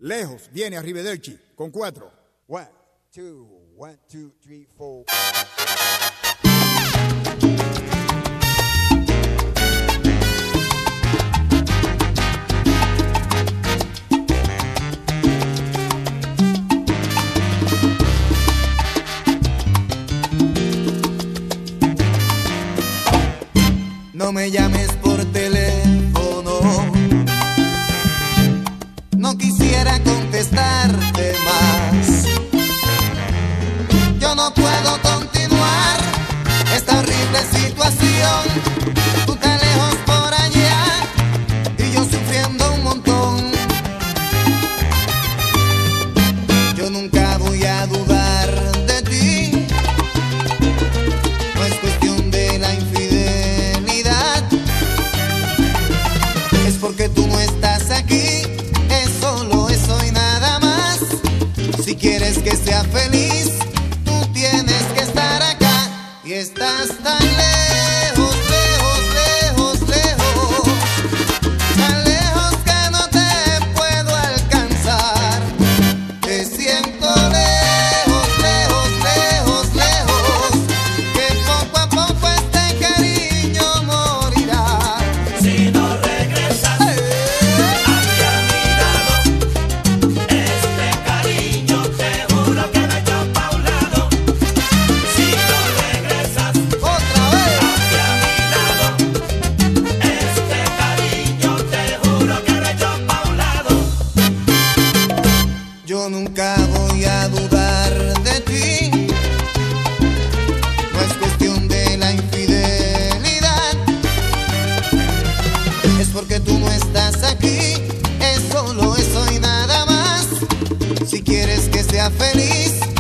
Lejos viene Arrivederci con 4. 1, 2, 1, 2, 3, 4. No me llames por teléfono, no quisiera contestarte más. Yo no puedo continuar esta horrible situación. Tú tan lejos por allá y yo sufriendo un montón. Yo nunca voy a dudar de ti, no es cuestión de la infidelidad, es porque tú no estás aquí, es solo eso y nada más. Si quieres que sea feliz, tú tienes que estar acá y estás tan lejos, lejos, lejos, lejos, tan lejos que no te puedo alcanzar. Te siento lejos, lejos, lejos, lejos, que poco a poco este cariño morirá. Si no regresas aquí a mi lado, este cariño te juro que me echo pa' un lado. Si no regresas Otra vez. aquí a mi lado, este cariño te juro que me echo pa' un lado. Yo nunca voy a dudar de ti, no es cuestión de la infidelidad, es porque tú no estás aquí, es solo eso y nada más. Si quieres que sea feliz,